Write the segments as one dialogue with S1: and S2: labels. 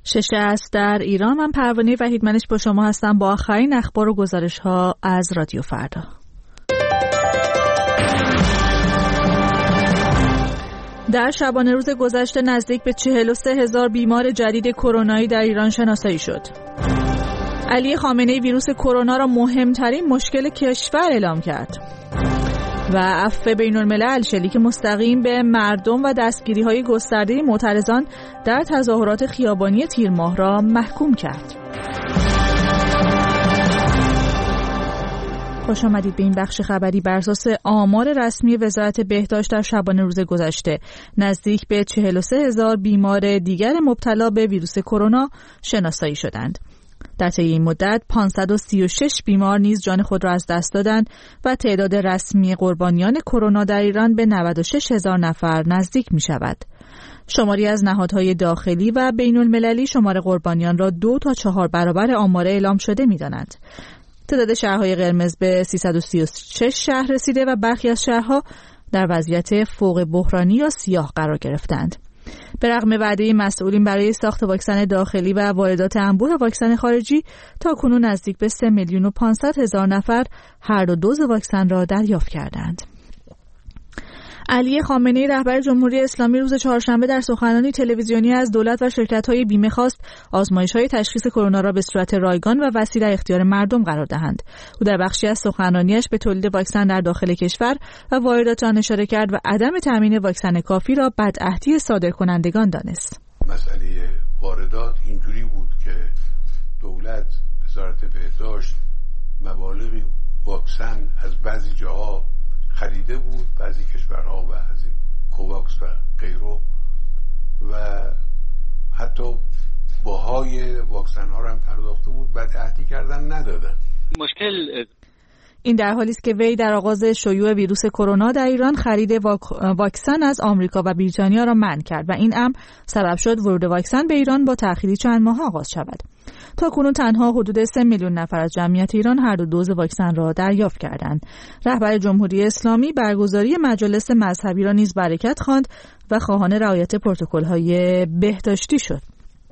S1: 6 در ایران. من پروانه وحیدمنش با شما هستم با آخرین اخبار و گزارش ها از رادیو فردا. در شبانه روز گذشته نزدیک به 43,000 بیمار جدید کرونایی در ایران شناسایی شد. علی خامنه‌ای ویروس کرونا را مهمترین مشکل کشور اعلام کرد. و عفو بین‌الملل شلیک مستقیم به مردم و دستگیری‌های گسترده معترضان در تظاهرات خیابانی تیر ماه را محکوم کرد. خوش آمدید به این بخش خبری. بر اساس آمار رسمی وزارت بهداشت در شبانه روز گذشته نزدیک به 43,000 بیمار دیگر مبتلا به ویروس کرونا شناسایی شدند. در طی این مدت 536 بیمار نیز جان خود را از دست دادند و تعداد رسمی قربانیان کرونا در ایران به 96,000 نفر نزدیک می شود. شماری از نهادهای داخلی و بین المللی شمار قربانیان را 2 تا 4 برابر آمار اعلام شده می دانند. تعداد شهرهای قرمز به 336 شهر رسیده و برخی از شهرها در وضعیت فوق بحرانی یا سیاه قرار گرفتند. به رغم وعده مسئولین برای ساخت واکسن داخلی و واردات انبوه واکسن خارجی، تاکنون نزدیک به 3,500,000 نفر هر دو دوز واکسن را دریافت کردند. علی خامنه‌ای رهبر جمهوری اسلامی روز چهارشنبه در سخنرانی تلویزیونی از دولت و شرکت‌های بیمه خواست آزمایش‌های تشخیص کرونا را به صورت رایگان و وسیع در اختیار مردم قرار دهند. او در بخشی از سخنرانیش به تولید واکسن در داخل کشور و واردات آن اشاره کرد و عدم تامین واکسن کافی را بدعهدی صادرکنندگان دانست.
S2: مسئله واردات اینجوری بود که دولت وزارت بهداشت مبالغی واکسن از بعضی جاها خریده بود، بعضی کشورها و از کوواکس و غیره، و حتی باهای واکسن ها رو هم پرداخته بود، بعد عهدی کردن ندادن.
S3: مشکل
S1: این در حالی است که وی در آغاز شیوع ویروس کرونا در ایران خرید واکسن از آمریکا و بریتانیا را منع کرد و این امر سبب شد ورود واکسن به ایران با تأخیری چند ماه آغاز شود. تاکنون تنها حدود 3 میلیون نفر از جمعیت ایران هر دو دوز واکسن را دریافت کردند. رهبر جمهوری اسلامی برگزاری مجالس مذهبی را نیز برکت خواند و خواهان رعایت پروتکل‌های بهداشتی شد.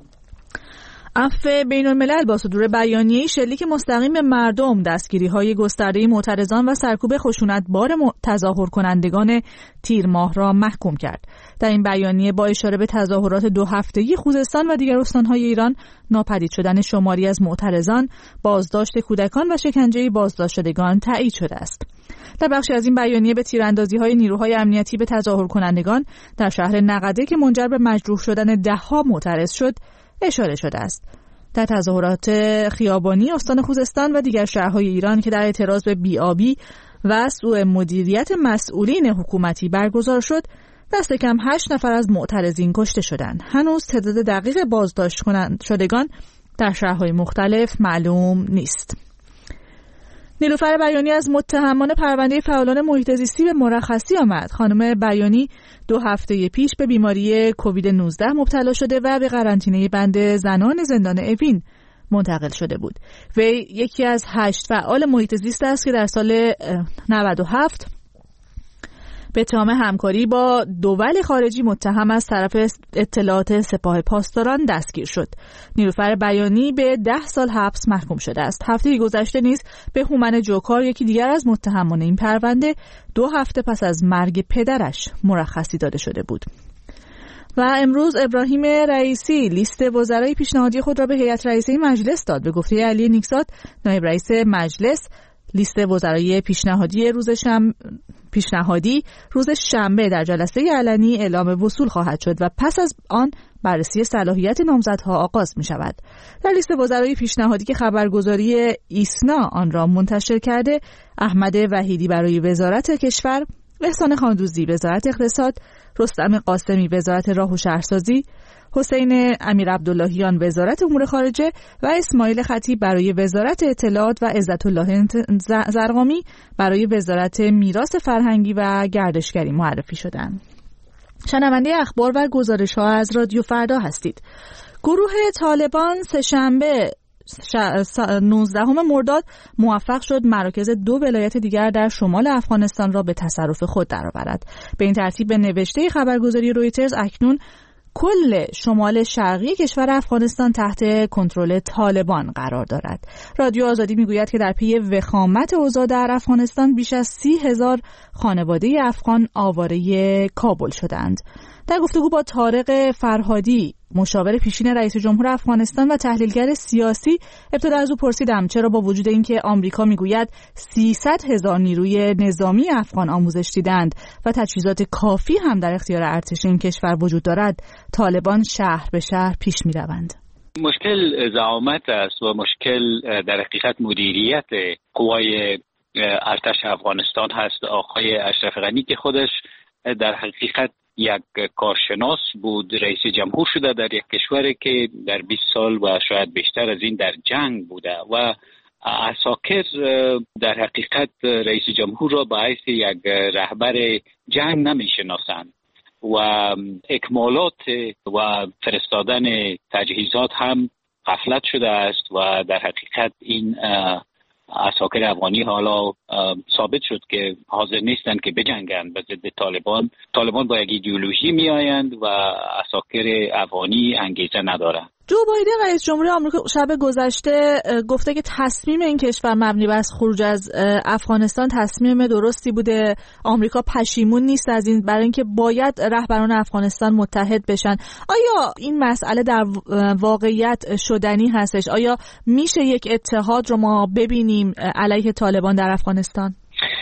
S1: عفو بین‌الملل با صدور بیانیه‌ای شلیک مستقیم به مردم، دستگیری‌های گسترده معترضان و سرکوب خشونت‌بار تظاهر کنندگان تیر ماه را محکوم کرد. در این بیانیه با اشاره به تظاهرات 2 هفتگی خوزستان و دیگر استان‌های ایران، ناپدید شدن شماری از معترضان، بازداشت کودکان و شکنجه بازداشت شدگان تایید شده است. در بخشی از این بیانیه به تیراندازی‌های نیروهای امنیتی به تظاهر کنندگان در شهر نقده که منجر به مجروح شدن ده‌ها معترض شد اشاره شده است. در تظاهرات خیابانی استان خوزستان و دیگر شهرهای ایران که در اعتراض به بی‌آبی و سوء مدیریت مسئولین حکومتی برگزار شد، دست کم 8 نفر از معترضین کشته شدند. هنوز تعداد دقیق بازداشت شدگان در شهرهای مختلف معلوم نیست. نیلوفر بیانی از متهمان پرونده فعالان محیط زیستی به مرخصی آمد. خانم بیانی 2 هفته پیش به بیماری کووید 19 مبتلا شده و به قرنطینه بند زنان زندان اوین منتقل شده بود. وی یکی از 8 فعال محیط زیست است که در سال 97 به اتهام همکاری با دول خارجی متهم از طرف اطلاعات سپاه پاسداران دستگیر شد. نیلوفر بیانی به 10 سال حبس محکوم شده است. هفته گذشته نیز به هومن جوکار، یکی دیگر از متهمان این پرونده، 2 هفته پس از مرگ پدرش مرخصی داده شده بود. و امروز ابراهیم رئیسی لیست وزرای پیشنهادی خود را به هیئت رئیسه مجلس داد. به گفته علی نیکزاد نایب رئیس مجلس، لیست وزرای پیشنهادی روز شنبه در جلسه علنی اعلام وصول خواهد شد و پس از آن بررسی صلاحیت نامزدها آغاز می شود. در لیست وزرای پیشنهادی که خبرگزاری ایسنا آن را منتشر کرده، احمد وحیدی برای وزارت کشور، احسان خاندوزی وزارت اقتصاد، رستم قاسمی وزارت راه و شهرسازی، حسین امیر عبداللهیان وزارت امور خارجه و اسماعیل خطیب برای وزارت اطلاعات و عزت الله زرقامی برای وزارت میراث فرهنگی و گردشگری معرفی شدند. شنونده اخبار و گزارش ها از رادیو فردا هستید. گروه طالبان سه‌شنبه 19 مرداد موفق شد مراکز 2 ولایت دیگر در شمال افغانستان را به تصرف خود درآورد. به این ترتیب به نوشته خبرگزاری رویترز اکنون کل شمال شرقی کشور افغانستان تحت کنترل طالبان قرار دارد. رادیو آزادی میگوید که در پی وخامت اوضاع در افغانستان بیش از 30,000 خانواده افغان آواره کابل شدند. در گفتگو با طارق فرهادی، مشاور پیشین رئیس جمهور افغانستان و تحلیلگر سیاسی، ابتدا از او پرسیدم چرا با وجود اینکه آمریکا میگوید 300,000 نیروی نظامی افغان آموزش دیدند و تجهیزات کافی هم در اختیار ارتش این کشور وجود دارد، طالبان شهر به شهر پیش میروند.
S3: مشکل زعامت است و مشکل در حقیقت مدیریت قوای ارتش افغانستان هست. آقای اشرف غنی که خودش در حقیقت یک کارشناس بود، رئیس جمهور شده در یک کشوری که در 20 سال و شاید بیشتر از این در جنگ بوده و عساکر در حقیقت رئیس جمهور را به حیث یک رهبر جنگ نمی‌شناسند و اکمالات و فرستادن تجهیزات هم غفلت شده است و در حقیقت این عساکر افغانی حالا ثابت شد که حاضر نیستند که بجنگند به ضد طالبان. طالبان با یک ایدئولوژی میآیند و عساکر افغانی انگیزه ندارند.
S1: جو بایدن رئیس جمهور آمریکا شب گذشته گفته که تصمیم این کشور مبنی بر خروج از افغانستان تصمیم درستی بوده. آمریکا پشیمون نیست از این، برای اینکه باید رهبران افغانستان متحد بشن. آیا این مسئله در واقعیت شدنی هستش؟ آیا میشه یک اتحاد رو ما ببینیم علیه طالبان در افغانستان؟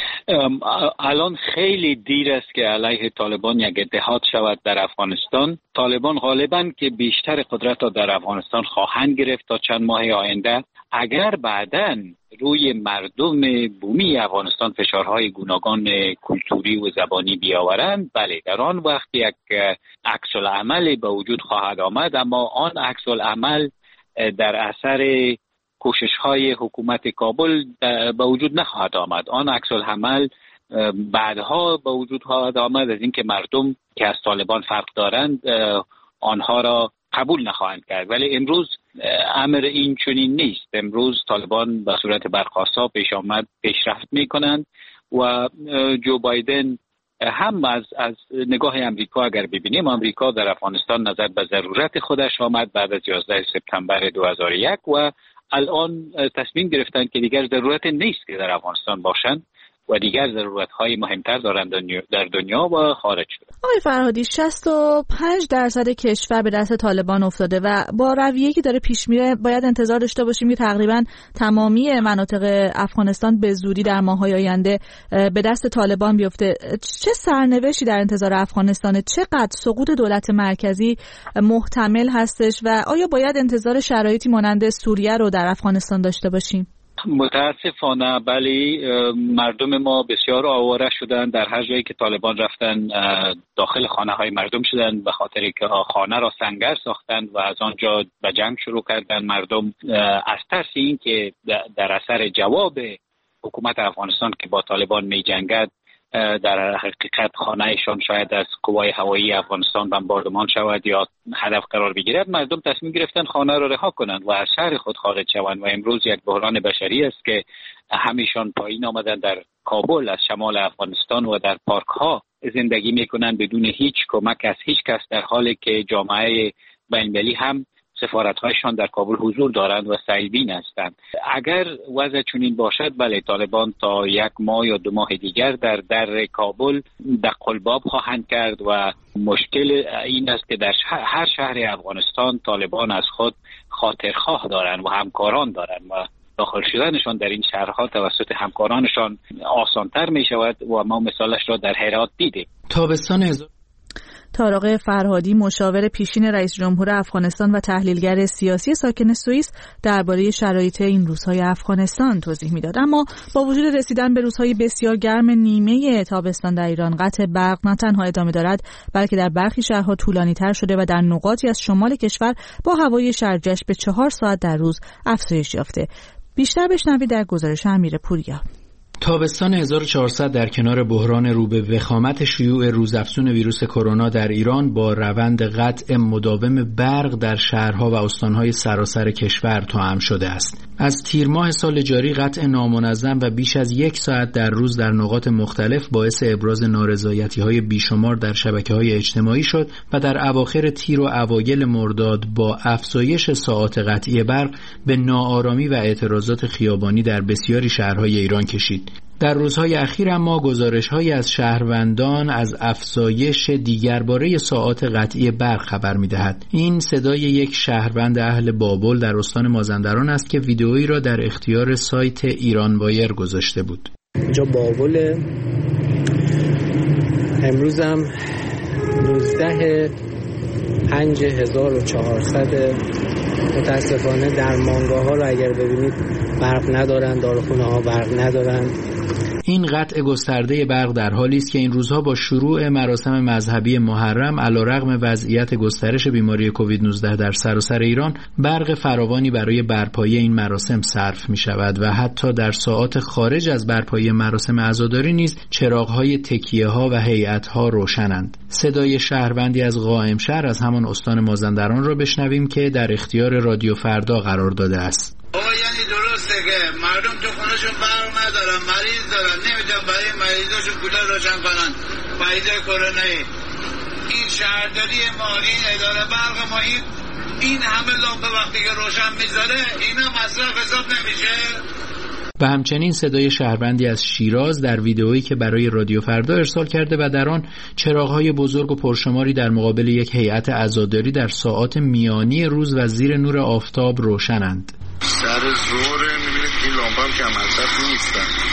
S3: الان خیلی دیر است که علیه طالبان یک اتحاد شود در افغانستان. طالبان غالباً که بیشتر قدرت را در افغانستان خواهند گرفت تا چند ماه آینده. اگر بعداً روی مردم بومی افغانستان فشارهای گوناگون کلتوری و زبانی بیاورند، بله در آن وقت یک عکس العمل به وجود خواهد آمد، اما آن عکس العمل در اثر کوشش‌های حکومت کابل به وجود نخواهد آمد. آن عکس العمل بعدها به وجود خواهد آمد از اینکه مردم که از طالبان فرق دارند آنها را قبول نخواهند کرد. ولی امروز امر این چنین نیست. امروز طالبان به صورت برخاسته پیشرفت می‌کنند و جو بایدن هم از نگاه امریکا اگر ببینیم، امریکا در افغانستان نظر به ضرورت خودش آمد بعد از 11 سپتامبر 2001 و الان تصمیم گرفتن که دیگر ضرورت نیست که در افغانستان باشند و دیگر ضرورت‌های مهمتر دارند در دنیا و خارج شده.
S1: آقای فرهادی، 65% کشور به دست طالبان افتاده و با رویه‌ای که داره پیش میره باید انتظار داشته باشیم که تقریبا تمامی مناطق افغانستان به زودی در ماه‌های آینده به دست طالبان بیفته. چه سرنوشتی در انتظار افغانستانه؟ چقدر سقوط دولت مرکزی محتمل هستش و آیا باید انتظار شرایطی مانند سوریه رو در افغانستان داشته باشیم؟
S3: متاسفانه بله، مردم ما بسیار آواره شدند. در هر جایی که طالبان رفتن داخل خانه های مردم شدند به خاطر که خانه را سنگر ساختند و از آنجا به جنگ شروع کردند. مردم از ترس این که در اثر جواب حکومت افغانستان که با طالبان می جنگد در حقیقت خانهشان شاید از قوای هوایی افغانستان بمباردمان شود یا هدف قرار بگیرد، مردم تصمیم گرفتن خانه را رها کنند و از شهر خود خارج شوند و امروز یک بحران بشری است که همیشان پایین آمدن در کابل از شمال افغانستان و در پارک ها زندگی میکنند بدون هیچ کمک از هیچ کس، در حالی که جامعه بین‌المللی هم سفارت‌هایشان در کابل حضور دارند و سعیدین هستند. اگر وضع چنین باشد بله، طالبان تا 1 ماه یا 2 ماه دیگر در کابل دقلباب خواهند کرد و مشکل این است که در هر شهر افغانستان طالبان از خود خاطرخواه دارند و همکاران دارند و داخل شدنشان در این شهرها توسط همکارانشان آسان‌تر می شود و ما مثالش را در هرات دیدیم.
S1: تابستان طارق فرهادی، مشاور پیشین رئیس جمهور افغانستان و تحلیلگر سیاسی ساکن سوئیس، درباره شرایط این روزهای افغانستان توضیح میداد. اما با وجود رسیدن به روزهای بسیار گرم نیمه تابستان در ایران، قطع برق نه تنها ادامه دارد بلکه در برخی شهرها طولانی‌تر شده و در نقاطی از شمال کشور با هوای شرجش به 4 ساعت در روز افزایش یافته. بیشتر بشنوید در گزارش امیر پوریا.
S4: تابستان 1400 در کنار بحران رو به وخامت شیوع روزافزون ویروس کرونا در ایران با روند قطع مداوم برق در شهرها و استانهای سراسر کشور توأم شده است. از تیر ماه سال جاری قطع نامنظم و بیش از 1 ساعت در روز در نقاط مختلف باعث ابراز نارضایتی‌های بیشمار در شبکه‌های اجتماعی شد و در اواخر تیر و اوایل مرداد با افزایش ساعات قطعی برق به ناآرامی و اعتراضات خیابانی در بسیاری شهرهای ایران کشید. در روزهای اخیر اما گزارش‌هایی از شهروندان از افزایش دیگرباره ساعات قطعی برق خبر می‌دهد. این صدای یک شهروند اهل بابل در استان مازندران است که ویدئویی را در اختیار سایت ایران وایر گذاشته بود.
S5: اینجا بابل، امروز هم 19/5400 متاسفانه درمانگاه‌ها رو اگر ببینید برق ندارن، داروخانه‌ها برق ندارن.
S4: این قطع گسترده برق در حالی است که این روزها با شروع مراسم مذهبی محرم علیرغم وضعیت گسترش بیماری کووید 19 در سراسر ایران برق فراوانی برای برپایی این مراسم صرف می شود و حتی در ساعات خارج از برپایی مراسم عزاداری نیز چراغ‌های تکیه‌ها و هیئت‌ها روشنند. صدای شهروندی از قائم شهر از همان استان مازندران را بشنویم که در اختیار رادیو فردا قرار داده است.
S6: یعنی درسته که مردم تو خونه‌شون برق ندارن، مریض دارن، نمیتونن برای مریضاشون کولر روشن کنن پدیده کرونایی. این شهرداری ما، این اداره برق ما، این همه لامپ وقتی که روشن میذاره اینا مصرف حساب نمیشه.
S4: و همچنین صدای شهروندی از شیراز در ویدئویی که برای رادیو فردا ارسال کرده و در آن چراغ‌های بزرگ و پرشماری در مقابل یک هیئت عزاداری در ساعات میانی روز و زیر نور آفتاب روشنند.
S6: سر زور میبینید این لامپام کم مصرف نیستن.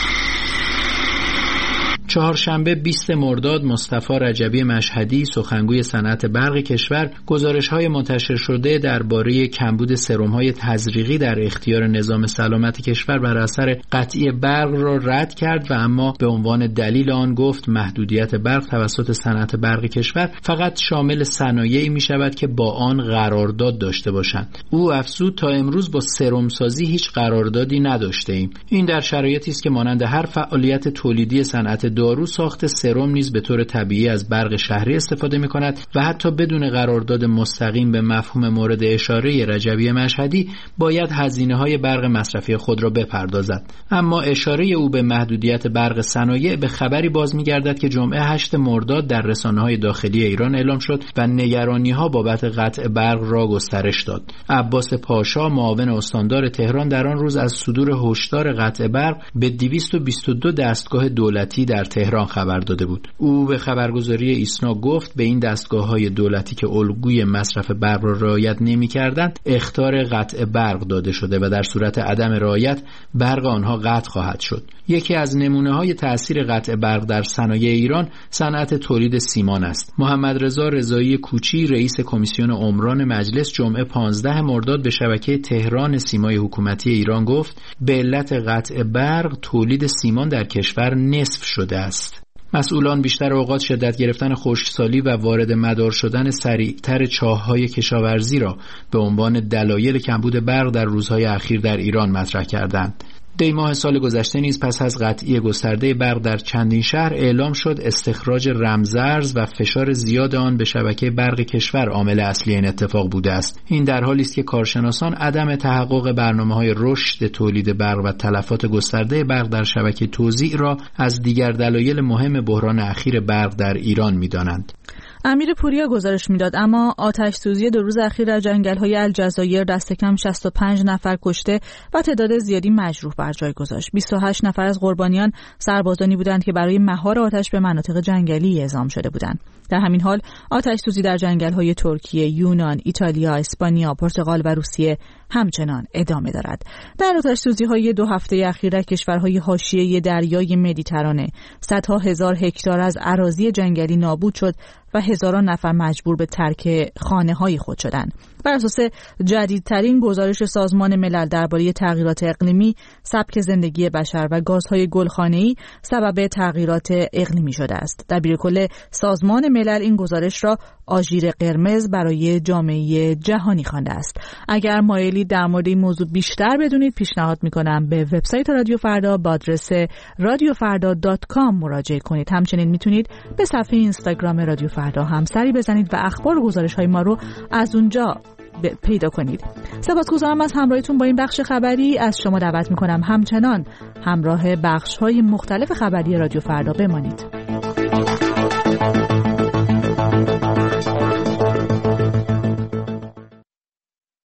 S4: چهارشنبه 20 مرداد مصطفی رجبی مشهدی سخنگوی صنعت برق کشور گزارش‌های منتشر شده درباره کمبود سرم‌های تزریقی در اختیار نظام سلامت کشور بر اثر قطعی برق را رد کرد و اما به عنوان دلیل آن گفت محدودیت برق توسط صنعت برق کشور فقط شامل صنایعی می‌شود که با آن قرارداد داشته باشند. او افزود تا امروز با سرم‌سازی هیچ قراردادی نداشته‌ایم. این در شرایطی است که مانند هر فعالیت تولیدی صنعت دارو ساخت سرم نیز به طور طبیعی از برق شهری استفاده می‌کند و حتی بدون قرارداد مستقیم به مفهوم مورد اشاره رجبی مشهدی باید هزینه‌های برق مصرفی خود را بپردازد. اما اشاره او به محدودیت برق صنایع به خبری باز می‌گردد که جمعه 8 مرداد در رسانه‌های داخلی ایران اعلام شد و نگرانی‌ها بابت قطع برق را گسترش داد. عباس پاشا معاون استاندار تهران در آن روز از صدور هشدار قطع برق به 222 دستگاه دولتی در تهران خبر داده بود. او به خبرگزاری ایسنا گفت به این دستگاه‌های دولتی که الگوی مصرف برق را رعایت نمی‌کردند اخطار قطع برق داده شده و در صورت عدم رعایت برق آنها قطع خواهد شد. یکی از نمونه‌های تأثیر قطع برق در صنایع ایران صنعت تولید سیمان است. محمد رضا رضایی کوچی رئیس کمیسیون عمران مجلس جمعه 15 مرداد به شبکه تهران سیمای حکومتی ایران گفت به علت قطع برق تولید سیمان در کشور نصف شده است. مسئولان بیشتر اوقات شدت گرفتن خشکسالی و وارد مدار شدن سریعتر چاه‌های کشاورزی را به عنوان دلایل کمبود برق در روزهای اخیر در ایران مطرح کردند. دی ماه سال گذشته نیز پس از قطعی گسترده برق در چندین شهر اعلام شد استخراج رمزارز و فشار زیاد آن به شبکه برق کشور عامل اصلی این اتفاق بوده است. این در حالی است که کارشناسان عدم تحقق برنامه‌های رشد تولید برق و تلفات گسترده برق در شبکه توزیع را از دیگر دلایل مهم بحران اخیر برق در ایران می‌دانند.
S1: امیر پوریا گزارش میداد اما آتش سوزی 2 روز اخیر در جنگل‌های الجزایر دست کم 65 نفر کشته و تعداد زیادی مجروح بر جای گذاشت. 28 نفر از قربانیان سربازانی بودند که برای مهار آتش به مناطق جنگلی اعزام شده بودند. در همین حال آتش سوزی در جنگل‌های ترکیه، یونان، ایتالیا، اسپانیا، پرتغال و روسیه همچنان ادامه دارد. در آتش سوزی‌های 2 هفته اخیر در کشورهای حاشیه دریای مدیترانه صدها هزار هکتار از اراضی جنگلی نابود شد و هزاران نفر مجبور به ترک خانه‌های خود شدند. بر اساس جدیدترین گزارش سازمان ملل درباره تغییرات اقلیمی، سبک زندگی بشر و گازهای گلخانه‌ای سبب تغییرات اقلیمی شده است. در بیرکل سازمان ملل این گزارش را آژیر قرمز برای جامعه جهانی خوانده است. اگر مایلید در مورد این موضوع بیشتر بدونید، پیشنهاد می‌کنم به وبسایت رادیو فردا با آدرس radiofarda.com مراجعه کنید. همچنین میتونید به صفحه اینستاگرام رادیو فردا هم سری بزنید و اخبار و گزارش‌های ما رو از اونجا پیدا کنید. سپاسگزارم از همراهیتون با این بخش خبری. از شما دعوت می‌کنم همچنان همراه بخش‌های مختلف خبری رادیو فردا بمانید.